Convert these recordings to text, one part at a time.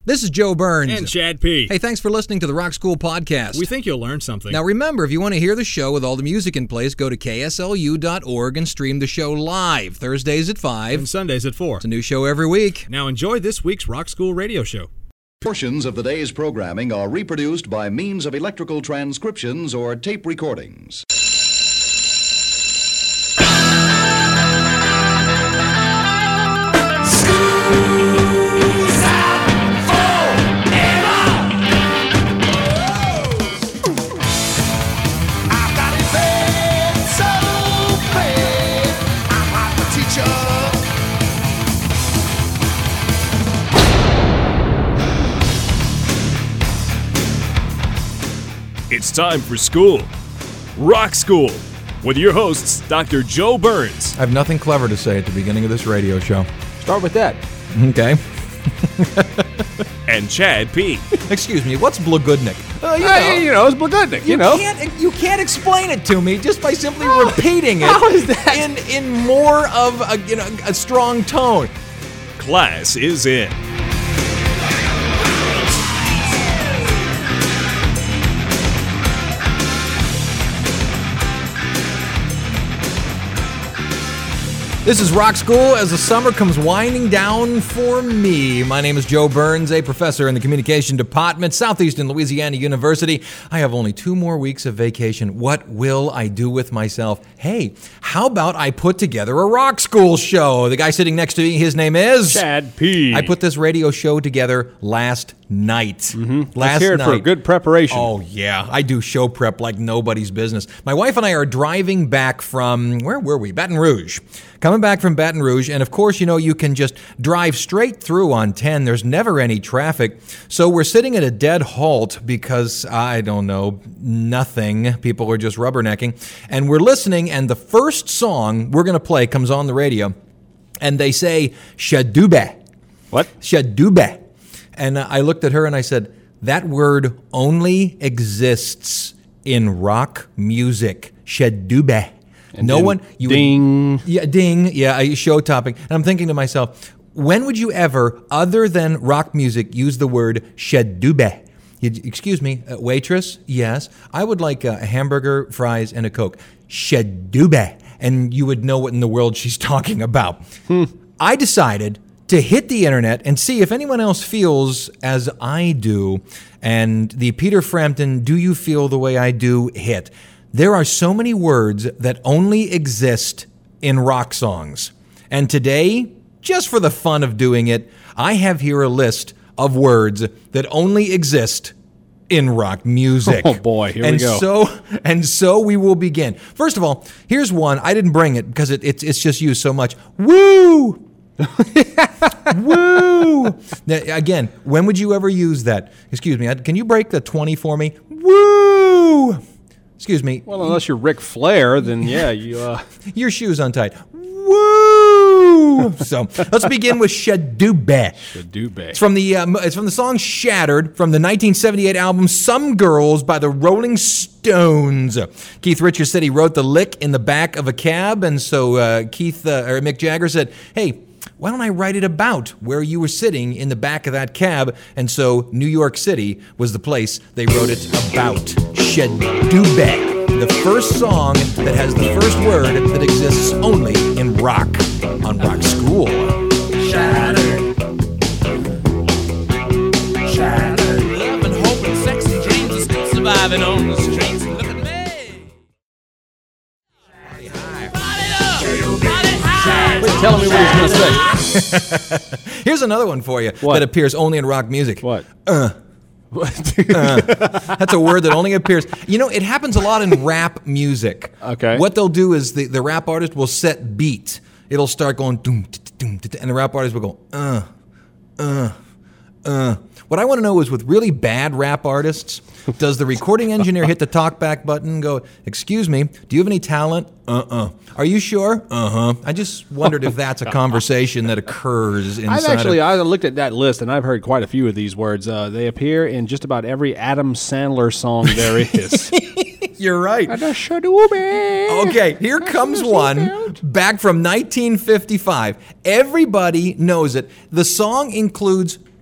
This is Joe Burns. And Chad P. Hey, thanks for listening to the Rock School Podcast. We think you'll learn something. Now remember, if you want to hear the show with all the music in place, go to kslu.org and stream the show live, Thursdays at 5. And Sundays at 4. It's a new show every week. Now enjoy this week's Rock School radio show. Portions of the day's programming are reproduced by means of electrical transcriptions or tape recordings. It's time for school. Rock School with your hosts, Dr. Joe Burns. I have nothing clever to say at the beginning of this radio show. Start with that. Okay. And Chad P. Excuse me, what's Blagudnik? It's Blagudnik, You can't explain it to me just by simply repeating it. How is that? In more of a strong tone. Class is in. This is Rock School as the summer comes winding down for me. My name is Joe Burns, a professor in the Communication Department, Southeastern Louisiana University. I have only 2 more weeks of vacation. What will I do with myself? Hey, how about I put together a Rock School show? The guy sitting next to me, his name is... Chad P. I put this radio show together last night. Let's hear it for a good preparation. Oh, yeah. I do show prep like nobody's business. My wife and I are driving back from, where were we? Baton Rouge. Coming back from Baton Rouge, and of course, you can just drive straight through on 10. There's never any traffic. So we're sitting at a dead halt because, I don't know, nothing. People are just rubbernecking. And we're listening, and the first song we're going to play comes on the radio, and they say, Shadube. What? Shadube. And I looked at her and I said, that word only exists in rock music. Shadube. And no one. Ding. Yeah, ding. Yeah, a show topic. And I'm thinking to myself, when would you ever, other than rock music, use the word shadube? Excuse me, waitress? Yes. I would like a hamburger, fries, and a Coke. Shadube. And you would know what in the world she's talking about. I decided to hit the internet and see if anyone else feels as I do. And the Peter Frampton Do You Feel the Way I Do hit. There are so many words that only exist in rock songs. And today, just for the fun of doing it, I have here a list of words that only exist in rock music. Oh boy, here we go. So we will begin. First of all, here's one. I didn't bring it because it's just used so much. Woo! Woo! Now, again, when would you ever use that? Excuse me, can you break the 20 for me? Woo! Excuse me. Well, unless you're Ric Flair, then yeah, you... Your shoe's untied. Woo! So let's begin with Shadube. Shadube. It's from the song Shattered from the 1978 album Some Girls by the Rolling Stones. Keith Richards said he wrote the lick in the back of a cab, and so Mick Jagger said, hey, why don't I write it about where you were sitting in the back of that cab? And so New York City was the place they wrote it about. Shadube, the first song that has the first word that exists only in rock on Rock School. Shattered. Shattered. Love and hope and sex and dreams are still surviving on the streets. Look at me. Quit telling me what he's going to say. Here's another one for you that appears only in rock music. What? That's a word that only appears. It happens a lot in rap music. Okay. What they'll do is the rap artist will set beat. It'll start going doom, doom, and the rap artist will go What I want to know is with really bad rap artists, does the recording engineer hit the talkback button and go, excuse me, do you have any talent? Are you sure? I just wondered if that's a conversation that occurs inside I looked at that list, and I've heard quite a few of these words. They appear in just about every Adam Sandler song there is. You're right. Okay, here comes one back from 1955. Everybody knows it. The song includes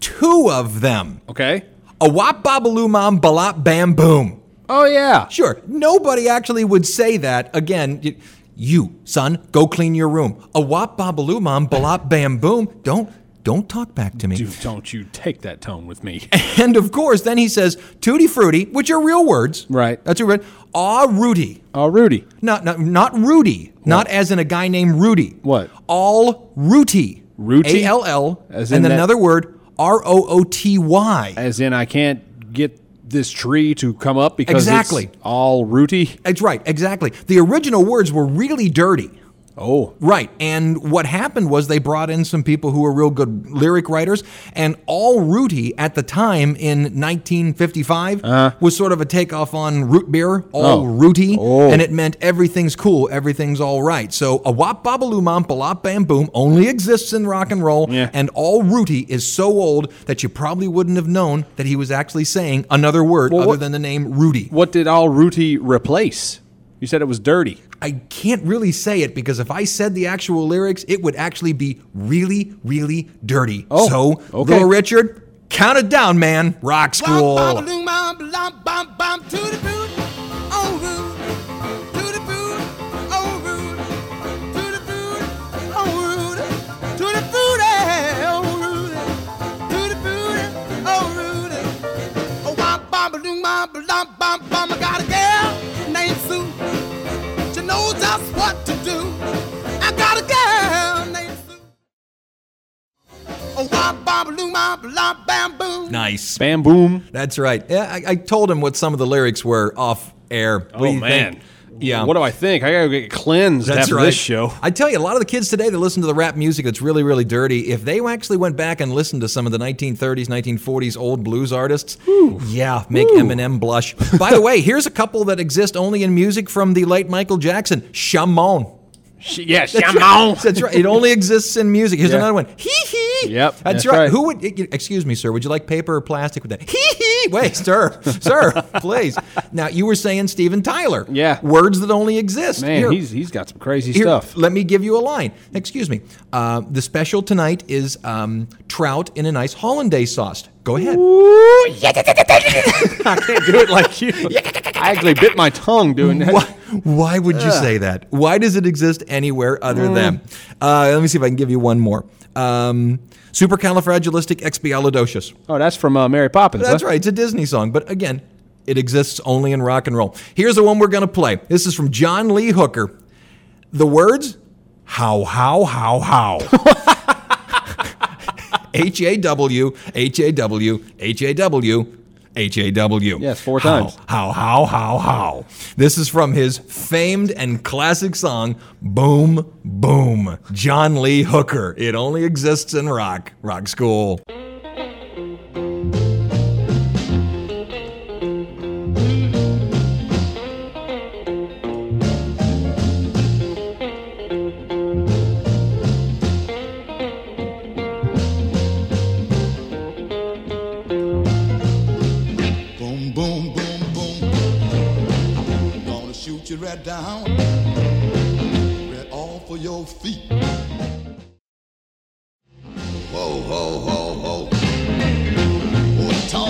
2 of them. Okay. A wop babaloo mom balop bam boom. Oh, yeah. Sure, nobody actually would say that. Again, you, son, go clean your room. A wop babaloo mom balop bam boom. Don't talk back to me. Dude, don't you take that tone with me. And of course, then he says tutti frutti, which are real words. Right. That's a word. Aw, Rudy. Oh, Rudy. Not Rudy. What? Not as in a guy named Rudy. What? All Rooty. Rooty? A-L-L. As and in then that- another word, R-O-O-T-Y. As in, I can't get this tree to come up because Exactly. it's all rooty. That's right, exactly. The original words were really dirty. Oh. Right. And what happened was they brought in some people who were real good lyric writers, and All Rooty at the time in 1955 was sort of a takeoff on root beer, All Rooty, and it meant everything's cool, everything's all right. So a wop babaloo mom balop bam boom only exists in rock and roll, and All Rooty is so old that you probably wouldn't have known that he was actually saying another word other than the name Rudy. What did all rooty replace? You said it was dirty. I can't really say it because if I said the actual lyrics, it would actually be really, really dirty. Oh, so, okay. Little Richard, count it down, man. Rock school. I got a girl named Sue. She knows just what to do. I got a girl named Sue. Oh, wop, bam, boom, bam, bam, boom. Nice. Bam boom. That's right. Yeah, I told him what some of the lyrics were off air. What do you think? Yeah. What do I think? I gotta get cleansed That's after right. this show. I tell you, a lot of the kids today that listen to the rap music that's really, really dirty, if they actually went back and listened to some of the 1930s, 1940s old blues artists, make Eminem blush. By the way, here's a couple that exist only in music from the late Michael Jackson. Shamon. Shamon. That's right. It only exists in music. Here's another one. Hee hee. Yep, That's that's right. right. Who would? Excuse me, sir. Would you like paper or plastic with that? Hee hee. Wait, sir, please. Now you were saying Steven Tyler. Yeah. Words that only exist. Man, Here. he's got some crazy Here, stuff. Let me give you a line. Excuse me. The special tonight is trout in a nice hollandaise sauce. Go ahead. I can't do it like you. I actually bit my tongue doing that. Why would you say that? Why does it exist anywhere other than? Let me see if I can give you one more. Supercalifragilisticexpialidocious. Oh, that's from Mary Poppins. That's huh? right. It's a Disney song, but again, it exists only in rock and roll. Here's the one we're going to play. This is from John Lee Hooker. The words, how. H-A-W, H-A-W, H-A-W, H-A-W. Yes, 4 times. How. This is from his famed and classic song, Boom, Boom. John Lee Hooker. It only exists in rock. Rock School. Boom, boom, boom, boom. Gonna shoot you right down, right off of your feet. Whoa, whoa, whoa, whoa. Whoa, talk.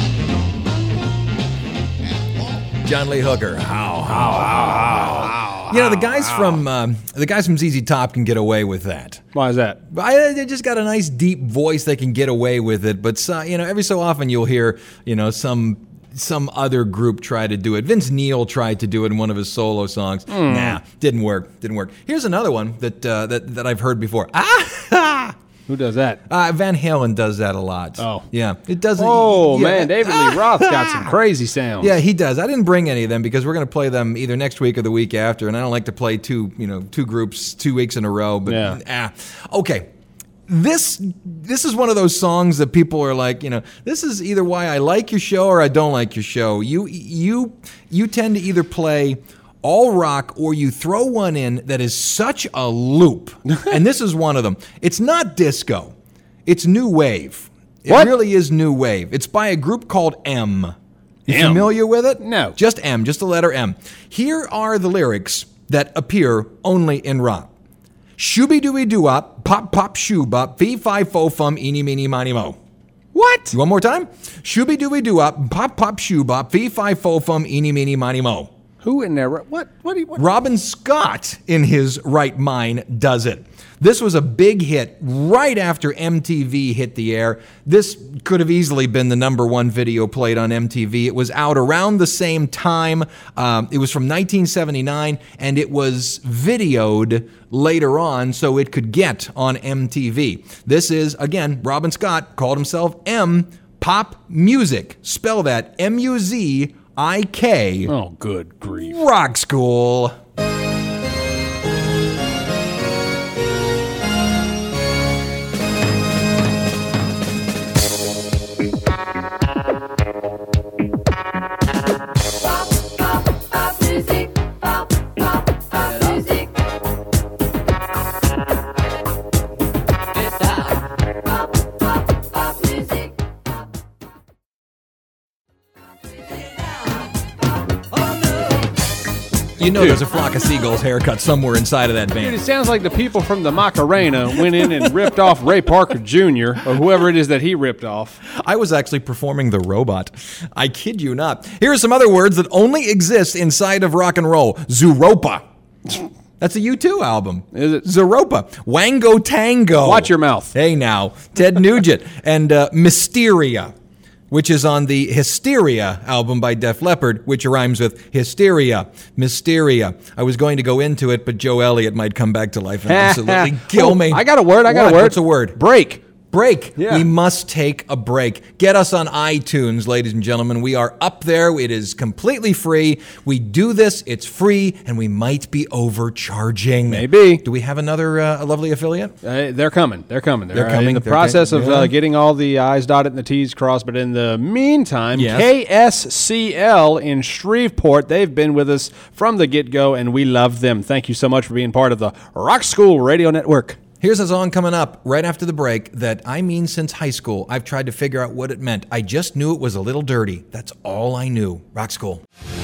And walk. John Lee Hooker. How. You know, the guys from ZZ Top can get away with that. Why is that? They just got a nice deep voice. They can get away with it. But every so often you'll hear some other group try to do it. Vince Neil tried to do it in one of his solo songs. Nah, didn't work. Here's another one that I've heard before. Who does that? Van Halen does that a lot. Oh. Yeah. It doesn't. Oh, yeah. man, David Lee Roth's got some crazy sounds. Yeah, he does. I didn't bring any of them because we're going to play them either next week or the week after, and I don't like to play two groups 2 weeks in a row. But okay. This is one of those songs that people are like, this is either why I like your show or I don't like your show. You tend to either play all rock or you throw one in that is such a loop. And this is one of them. It's not disco. It's new wave. It What? really is new wave. It's by a group called M. You M? familiar with it? No. Just M, just the letter M. Here are the lyrics that appear only in rock. Shooby dooby doo up, pop pop shoo bop, fee fi fo fum, eeny meeny miny mo. What? One more time. Shooby dooby doo up, pop pop shoo bop, fee fi fo fum, eeny meeny miny mo. Who in there? What? What? Robin Scott, in his right mind, does it. This was a big hit right after MTV hit the air. This could have easily been the number one video played on MTV. It was out around the same time. It was from 1979, and it was videoed later on so it could get on MTV. This is, again, Robin Scott called himself M Pop Music. Spell that M-U-Z-I-K. Oh, good grief. Rock School. You know there's a flock of seagulls haircut somewhere inside of that Dude, band. it sounds like the people from the Macarena went in and ripped off Ray Parker Jr. or whoever it is that he ripped off. I was actually performing the robot. I kid you not. Here are some other words that only exist inside of rock and roll. Zooropa. That's a U2 album. Is it? Zooropa. Wango Tango. Watch your mouth. Hey now. Ted Nugent. And Mysteria, which is on the Hysteria album by Def Leppard, which rhymes with hysteria, mysteria. I was going to go into it, but Joe Elliott might come back to life and absolutely kill me. I got a word. What? What's a word? Break. Break. Yeah. We must take a break. Get us on iTunes, ladies and gentlemen. We are up there. It is completely free. We do this. It's free, and we might be overcharging. Maybe. Do we have another lovely affiliate? They're coming. They're coming. They're coming. in the They're process coming. of Yeah. getting all the I's dotted and the T's crossed. But in the meantime, Yes. KSCL in Shreveport, they've been with us from the get-go, and we love them. Thank you so much for being part of the Rock School Radio Network. Here's a song coming up right after the break that I mean since high school. I've tried to figure out what it meant. I just knew it was a little dirty. That's all I knew. Rock School.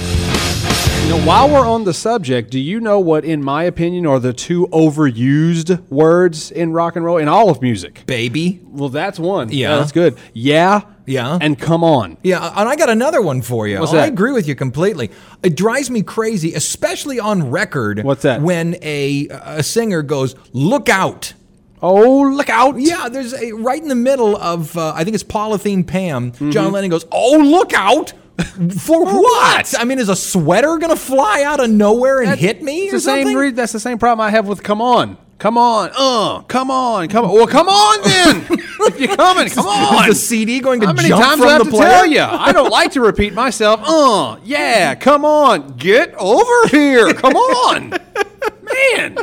You know, while we're on the subject, do you know what, in my opinion, are the two overused words in rock and roll, in all of music? Baby. Well, that's one. Yeah. That's good. Yeah. Yeah. And come on. Yeah, and I got another one for you. What's I that? agree with you completely. It drives me crazy, especially on record. What's that? When a singer goes, "Look out." Oh, look out. Yeah, there's right in the middle of, I think it's Polythene Pam, Mm-hmm. John Lennon goes, "Oh, look out." For what? I mean, is a sweater going to fly out of nowhere and hit me It's or the same something? that's the same problem I have with come on. Come on. Come on. Come on. Well, come on then. If you're coming, come on. Is the CD going to How many jump times from do I have the to player? tell you? I don't like to repeat myself. Yeah, come on. Get over here. Come on. Man.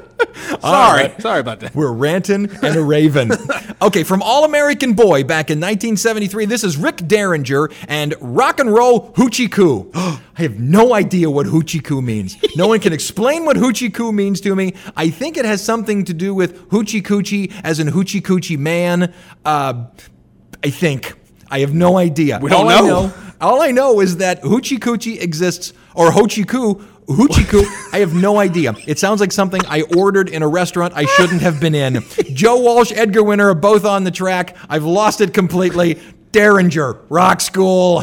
Sorry about that. We're ranting and a raving. Okay, from All American Boy back in 1973, this is Rick Derringer and Rock and Roll Hoochie Coo. I have no idea what Hoochie Coo means. No one can explain what Hoochie Coo means to me. I think it has something to do with Hoochie Coochie, as in Hoochie Coochie Man. I think. I have no idea. We don't know. All I know is that Hoochie Coochie exists, or Hoochie Coo. Hoochie Coo, I have no idea. It sounds like something I ordered in a restaurant I shouldn't have been in. Joe Walsh, Edgar Winter are both on the track. I've lost it completely. Derringer, Rock School.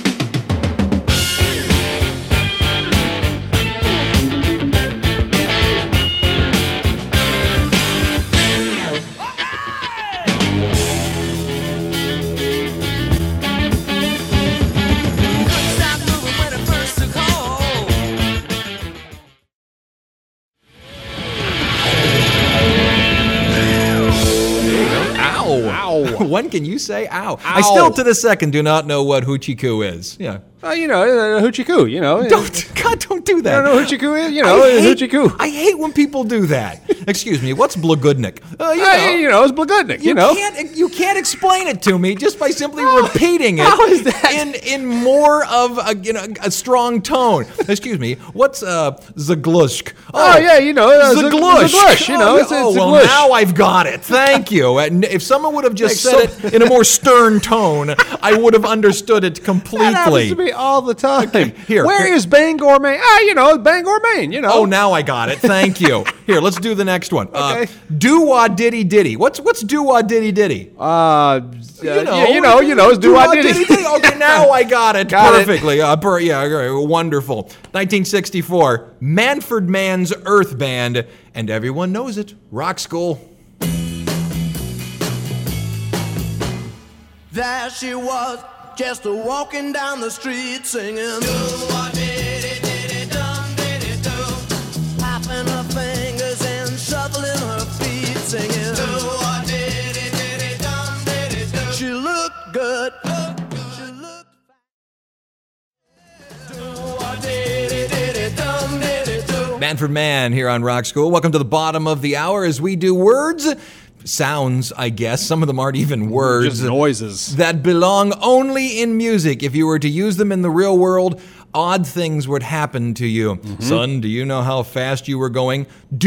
Ow. When can you say ow? I still to this second do not know what Hoochie Coo is. Yeah. You know, Hoochie Coo, you know. God, don't do that. You don't know Hoochie Coo is? You know, Hoochie Coo. I hate when people do that. Excuse me, what's Blagudnik? It's Blagudnik, you know. You can't explain it to me just by simply repeating it. How is that? in more of a strong tone? Excuse me, what's Zaglushk? Zaglush, you know, it's well, Zaglush. now I've got it. Thank you. And if someone would have just said it in a more stern tone, I would have understood it completely. all the time. here. Where is Bangor, Maine? Bangor, Maine, Oh, now I got it. Thank you. Here, let's do the next one. Okay. Do-wah-diddy-diddy. What's do-wah-diddy-diddy? It's do-wah-diddy. Okay, now I got it Got it. perfectly. Wonderful. 1964, Manford Mann's Earth Band, and everyone knows it. Rock School. There she was, just walking down the street singing. Do-wah-diddy-diddy-dum-diddy-do. Popping her fingers and shuffling her feet singing. Do-wah-diddy-diddy-dum-diddy-do. She looked good. She looked fine. Do-wah-diddy-diddy-dum-diddy-do. Manford Mann here on Rock School. Welcome to the bottom of the hour as we do words. Sounds, I guess. Some of them aren't even words. Just noises. That belong only in music. If you were to use them in the real world, odd things would happen to you. Son, do you know how fast you were going?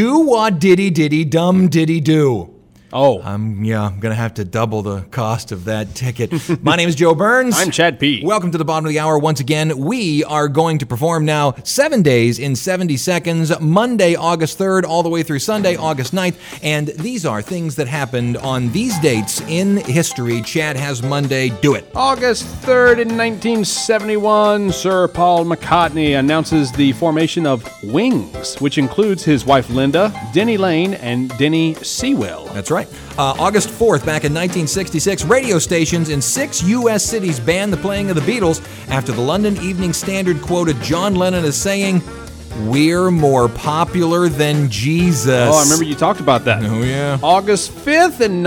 Do-wah-diddy-diddy-dum-diddy-do. Oh. I'm going to have to double the cost of that ticket. My name is Joe Burns. I'm Chad P. Welcome to the bottom of the hour once again. We are going to perform now 7 days in 70 seconds, Monday, August 3rd, all the way through Sunday, August 9th. And these are things that happened on these dates in history. Chad has Monday. Do it. August 3rd in 1971, Sir Paul McCartney announces the formation of Wings, which includes his wife Linda, Denny Lane, and Denny Sewell. That's right. August 4th, back in 1966, radio stations in 6 U.S. cities banned the playing of the Beatles after the London Evening Standard quoted John Lennon as saying, "We're more popular than Jesus." Oh, I remember you talked about that. Oh, yeah. August 5th in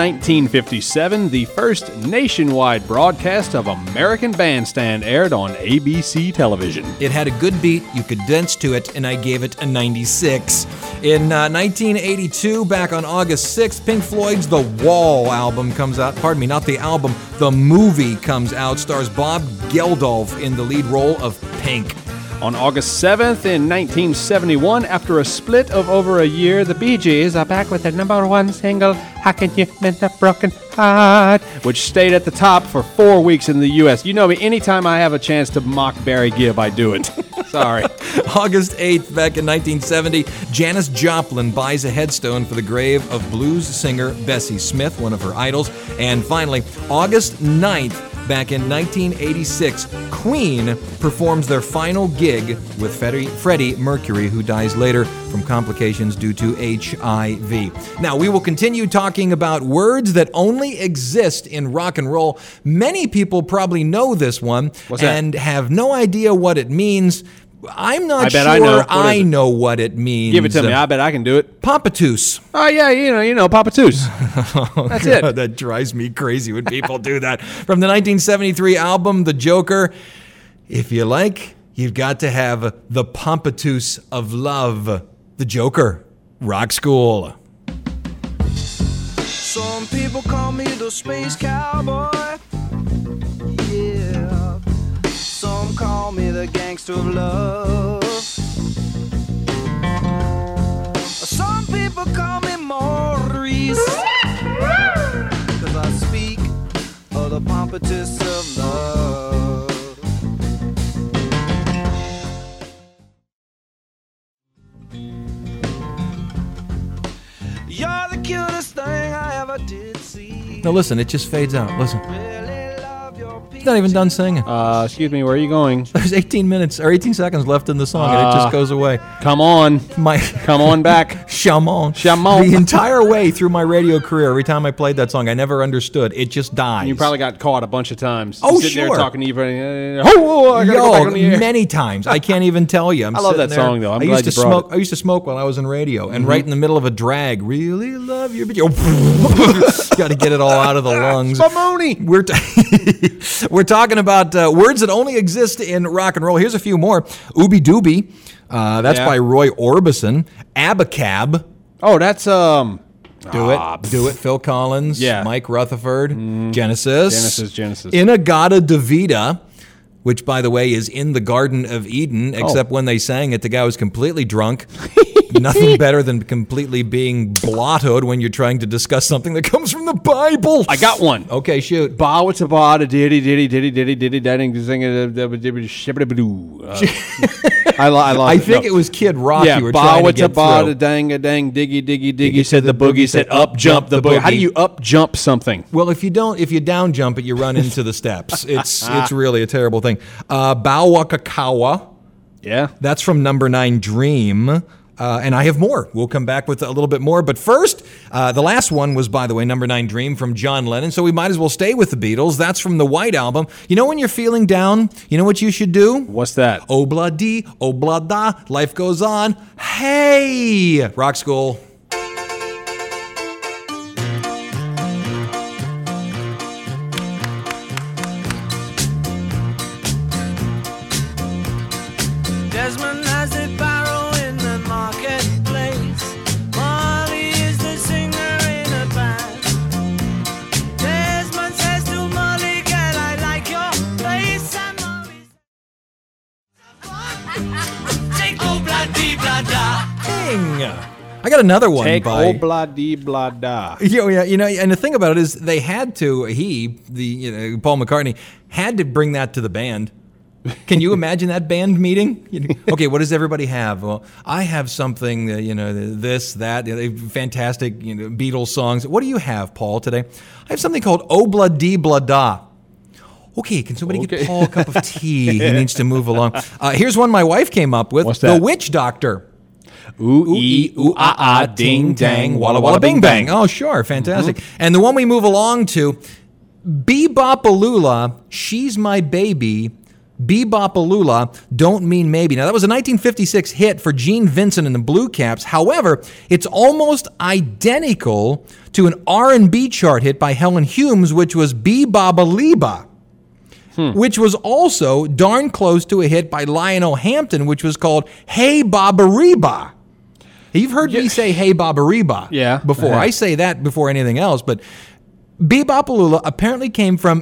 1957, the first nationwide broadcast of American Bandstand aired on ABC television. It had a good beat, you could dance to it, and I gave it a 96. In 1982, back on August 6th, Pink Floyd's The Wall album comes out. Pardon me, not the album, the movie comes out. Stars Bob Geldof in the lead role of Pink. On August 7th in 1971, after a split of over a year, the Bee Gees are back with their #1 single, How Can You Mend a Broken Heart, which stayed at the top for 4 weeks in the U.S. You know me, anytime I have a chance to mock Barry Gibb, I do it. Sorry. August 8th, back in 1970, Janis Joplin buys a headstone for the grave of blues singer Bessie Smith, one of her idols. And finally, August 9th, back in 1986, Queen performs their final gig with Freddie Mercury, who dies later from complications due to HIV. Now, we will continue talking about words that only exist in rock and roll. Many people probably know this one and have no idea what it means. I'm not sure I know what it means. Give it to me. I bet I can do it. Pampatoos. Oh, yeah, you know, Pampatoos. That's it. That drives me crazy when people do that. From the 1973 album, The Joker, if you like, you've got to have the Pampatoos of love. The Joker. Rock School. Some people call me the space cowboy. Yeah. Some call me the gangster of love. Some people call me Maurice, 'cause I speak of the Pampatoos of love. You're the cutest thing I ever did see. Now listen, it just fades out. Listen. Really love your He's not even done singing. Excuse me, where are you going? There's 18 minutes or 18 seconds left in the song, and it just goes away. Come on. Come on back. Chamon. Chamon. The entire way through my radio career, every time I played that song, I never understood. It just dies. You probably got caught a bunch of times. Oh, sitting sure. there talking to you. I gotta go back on the air. Many times. I can't even tell you. I love that song, though. I'm I glad used you to brought smoke. I used to smoke while I was in radio, and right in the middle of a drag, really love your video. Got to get it all out of the lungs. Spumoni. We're talking about words that only exist in rock and roll. Here's a few more. Ooby Dooby. That's by Roy Orbison. Abacab. Oh, that's Do it. Phil Collins. Yeah. Mike Rutherford. Genesis. Genesis. Inagata Davida, which, by the way, is in the Garden of Eden, except when they sang it, the guy was completely drunk. Nothing better than completely being blottoed when you're trying to discuss something that comes from the Bible. I got one. Okay, shoot. Ba what's a ba da diddy diddy diddy diddy diddy diddy shibbity-ba-doo. I think it was Kid Rock you were ba trying to what's a get ba da through. dang a dang diggy diggy diggy said the boogie said up jump the boogie. How do you up jump something? Well, if you down jump it, you run into the steps. It's really a terrible thing. Bawakakawa. Yeah. That's from number 9, Dream. And I have more. We'll come back with a little bit more. But first, the last one was, by the way, number 9, Dream from John Lennon. So we might as well stay with the Beatles. That's from the White Album. You know when you're feeling down, you know what you should do? What's that? Obla-dee, obla-da, life goes on. Hey! Rock School. Desmond has a barrow in the marketplace. Molly is the singer in a band. Desmond says to Molly, girl, I like your face. And Molly says, take obla-dee-blah-da. Ding! I got another one Take by... obla-dee-blah-da. And the thing about it is they had to, Paul McCartney, had to bring that to the band. Can you imagine that band meeting? Okay, what does everybody have? Well, I have something, this, that, fantastic Beatles songs. What do you have, Paul, today? I have something called Obla-dee-blah-da. Okay, can somebody get Paul a cup of tea? He needs to move along. Here's one my wife came up with. What's that? The Witch Doctor. Ooh, ee, ooh, ah, ah, ding, dang, walla, walla, bing, bang. Oh, sure, fantastic. And the one we move along to, Bebopalula, She's My Baby, Bebopalula, Don't Mean Maybe. Now, that was a 1956 hit for Gene Vincent and the Blue Caps. However, it's almost identical to an R&B chart hit by Helen Humes, which was Bebop-a-Leba, which was also darn close to a hit by Lionel Hampton, which was called Hey Baba-Reba. You've heard me say Hey Baba-Reba before. I say that before anything else, but Bebopalula apparently came from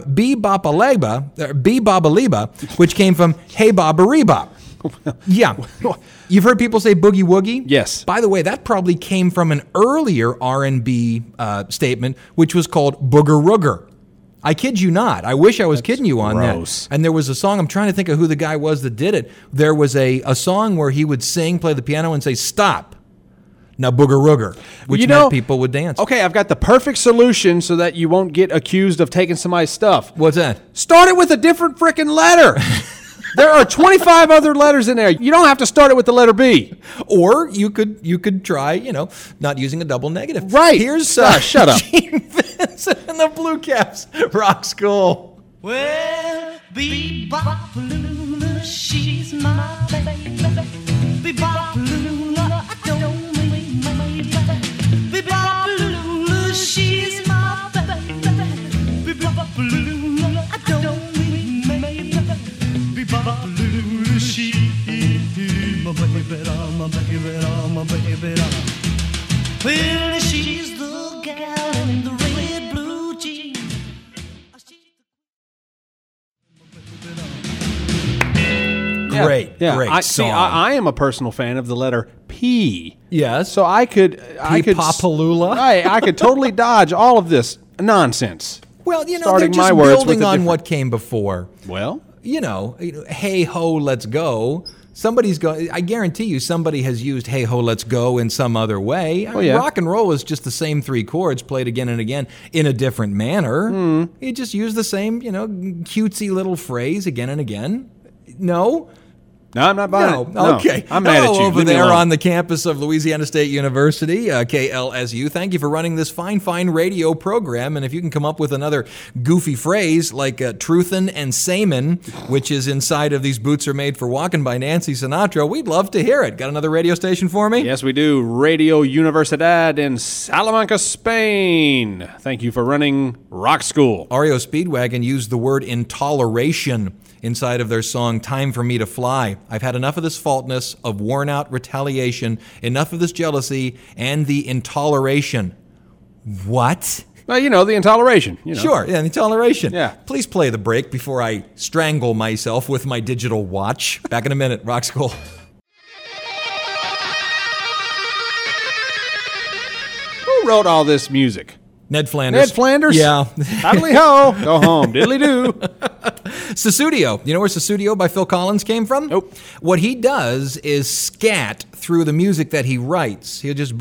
Bebop-a-Leba, which came from Hey Baba-Reba. Yeah. You've heard people say boogie woogie? Yes. By the way, that probably came from an earlier R&B statement, which was called booger rooger. I kid you not. I wish I was kidding you on gross. that. And there was a song, I'm trying to think of who the guy was that did it. There was a song where he would sing, play the piano, and say, stop. Now, booger rooger, which meant people would dance. Okay, I've got the perfect solution so that you won't get accused of taking somebody's stuff. What's that? Start it with a different freaking letter. There are 25 other letters in there. You don't have to start it with the letter B. Or you could try, not using a double negative. Right. Here's shut up. Gene Vincent and the Blue Caps, Rock School. Well, Bebopalula, she's my baby. Bebopalula, I don't mean maybe. Bebopalula, she's my baby. Bebopalula, I don't mean maybe. Bebopalula, she's my baby, my baby. Well, she's the gal in the red blue jeans. Great song. I am a personal fan of the letter P. Yes. So I could Bebopalula? I could totally dodge all of this nonsense. Well, they're Starting just my words with building a on different- what came before. Well, Hey ho, let's go. I guarantee you somebody has used Hey Ho, Let's Go in some other way. I mean, yeah. rock and roll is just the same 3 chords played again and again in a different manner. You just use the same, cutesy little phrase again and again. No? no, I'm not buying it. No, Okay. I'm mad at you. Over Leave me there alone. on the campus of Louisiana State University, KLSU. Thank you for running this fine radio program. And if you can come up with another goofy phrase like truthin' and samin, which is inside of These Boots Are Made for Walking by Nancy Sinatra, we'd love to hear it. Got another radio station for me? Yes, we do. Radio Universidad in Salamanca, Spain. Thank you for running Rock School. REO Speedwagon used the word intoleration inside of their song Time for Me to Fly. I've had enough of this faultness, of worn-out retaliation, enough of this jealousy, and the intoleration. What? Well, the intoleration. Sure, the intoleration. Yeah. Please play the break before I strangle myself with my digital watch. Back in a minute, Rock School. Who wrote all this music? Ned Flanders. Ned Flanders? Yeah. Diddly ho, go home. Diddly do. Susudio. You know where Susudio by Phil Collins came from? Nope. What he does is scat through the music that he writes. He'll just... And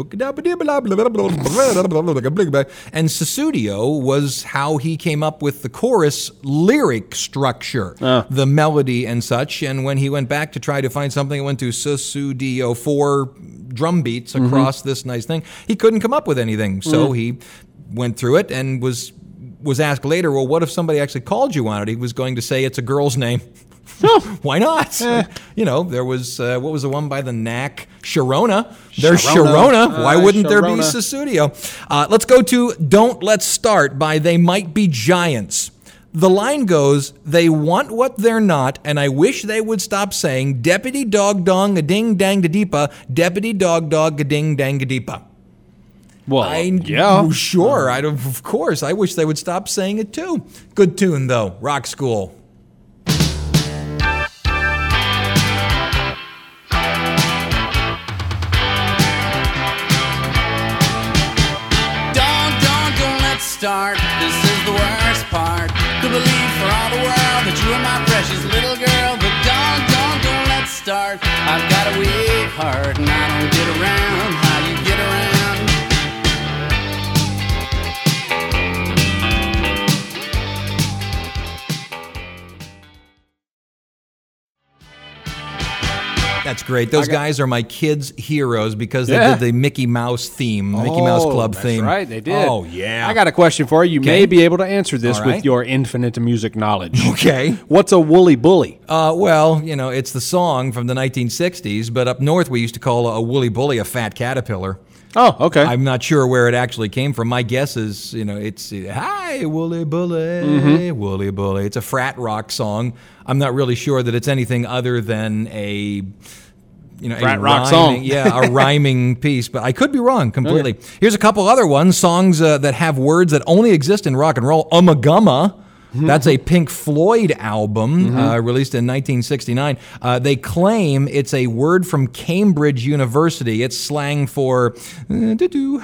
Susudio was how he came up with the chorus lyric structure, the melody and such. And when he went back to try to find something that went to Susudio, 4 drum beats across this nice thing, he couldn't come up with anything. So he went through it and was asked later, well, what if somebody actually called you on it? He was going to say it's a girl's name. Why not? You know, there was, what was the one by the Knack? Sharona. There's Sharona. Why wouldn't there be Susudio? Let's go to Don't Let's Start by They Might Be Giants. The line goes, they want what they're not, and I wish they would stop saying, Deputy Dog Dong a Ding Dang Da Deepa, Deputy Dog Dog a Ding Dang Da Deepa. Well, yeah. Sure, of course. I wish they would stop saying it too. Good tune, though. Rock School. Don't let's start. This is the worst part. Could believe for all the world that you are my precious little girl. But don't let's start. I've got a weak heart and I don't get around how you get around. That's great. Those guys are my kids' heroes because they did the Mickey Mouse theme, Mickey Mouse Club theme. That's right, they did. Oh, yeah. I got a question for you. You may be able to answer this All right. with your infinite music knowledge. Okay. What's a woolly bully? Well, you know, it's the song from the 1960s, but up north we used to call a woolly bully a fat caterpillar. Oh, okay. I'm not sure where it actually came from. My guess is, you know, it's, hi, woolly bully, woolly bully. It's a frat rock song. I'm not really sure that it's anything other than a frat rock song. Yeah, a rhyming piece, but I could be wrong completely. Okay. Here's a couple other ones, songs that have words that only exist in rock and roll. Ummagumma. That's a Pink Floyd album released in 1969. They claim it's a word from Cambridge University. It's slang for goo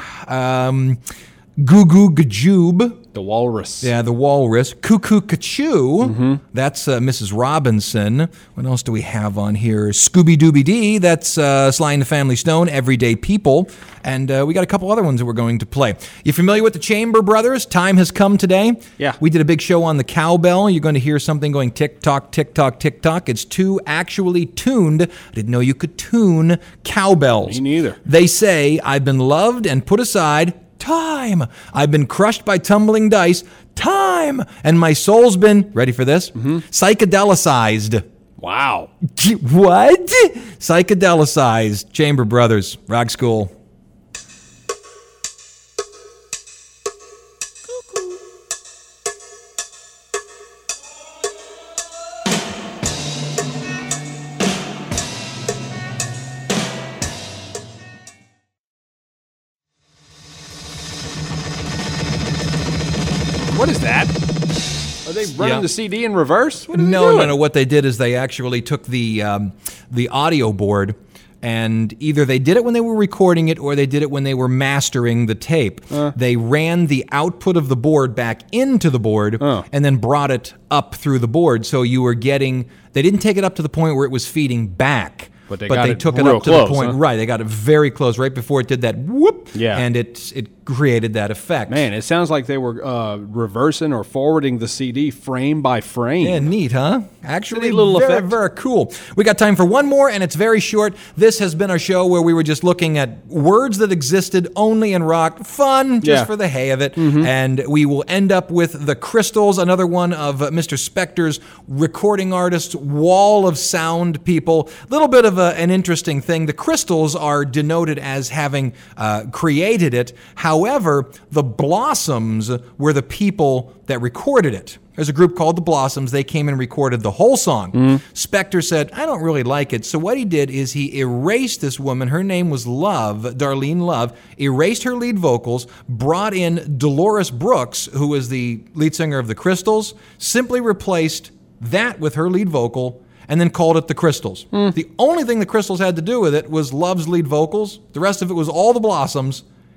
goo gajoob. The walrus. Yeah, the walrus. Cuckoo Cachoo. That's Mrs. Robinson. What else do we have on here? Scooby Dooby Dee. That's Sly and the Family Stone. Everyday People. And we got a couple other ones that we're going to play. You familiar with the Chamber Brothers? Time Has Come Today. Yeah. We did a big show on the cowbell. You're going to hear something going tick-tock, tick-tock, tick-tock. It's 2 actually tuned. I didn't know you could tune cowbells. Me neither. They say, I've been loved and put aside. Time. I've been crushed by tumbling dice. Time. And my soul's been, ready for this? Psychedelicized. Wow. What? Psychedelicized. Chamber Brothers. Rock School. What is that? Are they running the CD in reverse? What are they No. doing? What they did is they actually took the audio board, and either they did it when they were recording it or they did it when they were mastering the tape. They ran the output of the board back into the board and then brought it up through the board. So you were getting, they didn't take it up to the point where it was feeding back. But they took it real up to close, the point, right? They got it very close, right before it did that whoop, and it created that effect. Man, it sounds like they were reversing or forwarding the CD frame by frame. Yeah, neat, huh? Actually, a little very, effect. very cool. We got time for one more, and it's very short. This has been a show where we were just looking at words that existed only in rock. Fun, just for the hay of it. And we will end up with The Crystals, another one of Mr. Spector's recording artists, wall of sound people. A little bit of an interesting thing. The Crystals are denoted as having created it. However, the Blossoms were the people that recorded it. There's a group called the Blossoms. They came and recorded the whole song. Spector said, I don't really like it. So what he did is he erased this woman. Her name was Love, Darlene Love, erased her lead vocals, brought in Dolores Brooks, who was the lead singer of the Crystals, simply replaced that with her lead vocal, and then called it the Crystals. The only thing the Crystals had to do with it was Love's lead vocals. The rest of it was all the Blossoms.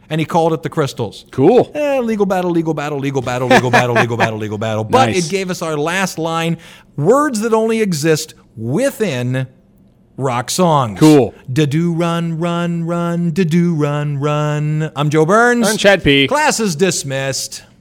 and he called it the Crystals. Cool. Legal battle, legal battle, legal battle, legal battle, legal battle, legal battle. But Nice. it gave us our last line, words that only exist within rock songs. Cool. Da-do run, run, run, da-do run, run. I'm Joe Burns. I'm Chad P. Class is dismissed.